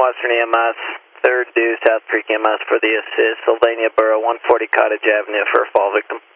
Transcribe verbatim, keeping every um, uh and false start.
Western E M S, third due South Creek E M S for the assist, Sylvania Borough, one forty Cottage Avenue for a fall victim.